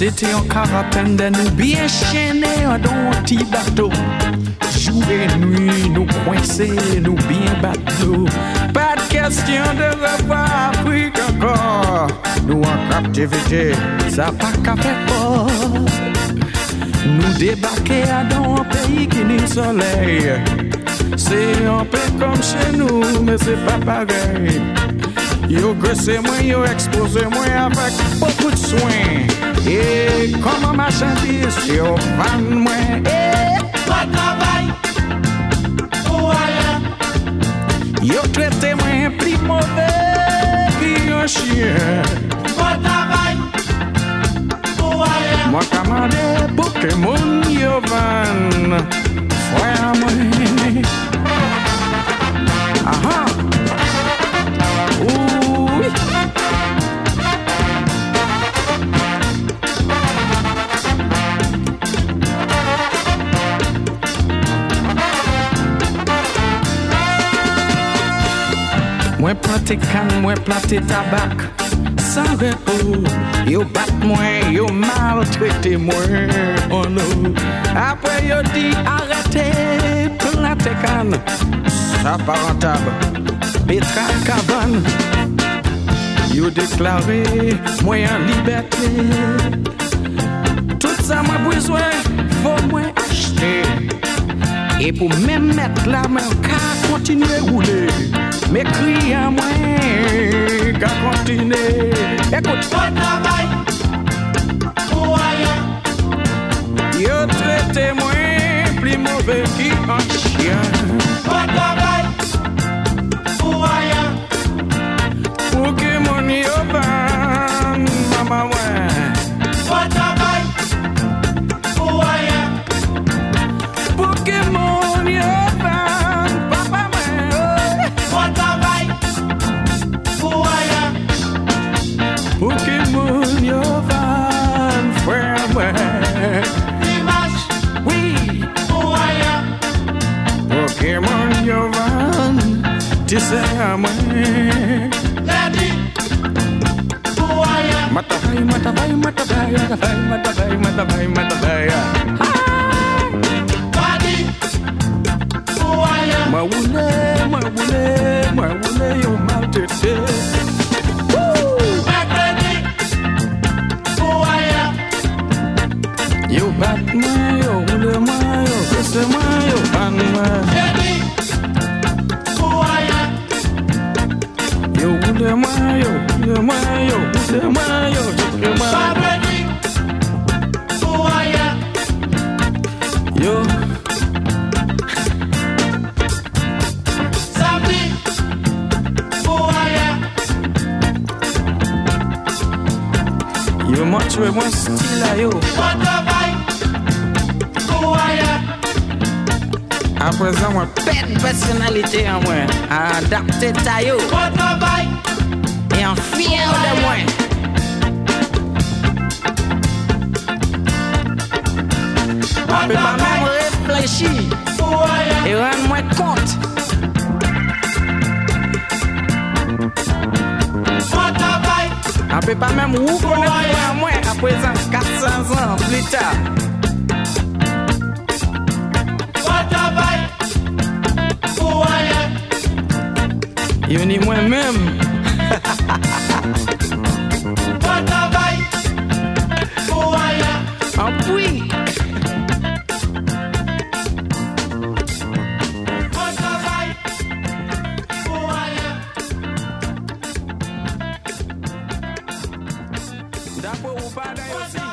C'était un caravane de nous bien chaînés dans un petit bateau. Jour et nuit, nous coincés, nous bien bateau. Pas de question de revoir Afrique encore. Nous en captivité, ça pas qu'à faire fort. Nous débarquer dans un pays qui n'est soleil. C'est un peu comme chez nous, mais c'est pas pareil. Yo graissé moi, yo exposé moi avec beaucoup de soin. Et comme un marchandise, yo vend moi. Pas de travail, ou rien. Yo traité moi plus mauvais qu'un chien. Pas de travail, ou rien. Moi commandé Pokémon, yo vend. Frère moi. Aha. Oui. Moi planté canne, moi planté tabac, sans repos. Yo bat moi, yo maltraité moi, oh non. Après yo dit arrêtez, planté canne, ça pas rentable. Betral cabane, yo déclaré moi en liberté. Tout ça m'a besoin, faut moi acheter. Et pour même mettre la main, qu'à continuer rouler. Mais crie à moi, qu'à continuer. Écoute, Pas de travail, ou rien. yo traité moi plus mauvais qu'un chien. Pas de travail, ou rien. Pokémon yo van, maman ouais. Pas de travail, ou rien. Pokémon yo van, papa ouais. Pas de travail, ou rien. Pokémon yo van, frère ouais. Image, Oui, ou rien. Pokémon yo van, tu sais à moi. Ready, ou rien. Matavai, matavai, matavai, matavai, matavai, matavai, matavai. Body, ou rien. Moi roulé, yo maltraité. Mercredi, ou rien. Yo bat moi, yo roule moi, yo casse moi, yo ban moi. Jeudi, ou rien. Yo roule moi, yo roule moi, yo roule moi, yo roule moi. Vendredi, ou rien. Yo, Samedi, ou rien. yo montre moi style là yo. Pas de travail, ou rien. À présent moi pète personnalité en moi, adapté ta yo Pas de travail, et en fier de moi. pas On de peut pas travail, même réfléchir ou rien. et rendre moi compte. Pas de travail, On peut pas même reconnaître moi à présent 400 ans plus tard. pas de travail, ou rien. Yo ni moi-même. Pas de travail, ou rien. En puis, Pas de travail, ou rien. d'après ou pas d'ailleurs.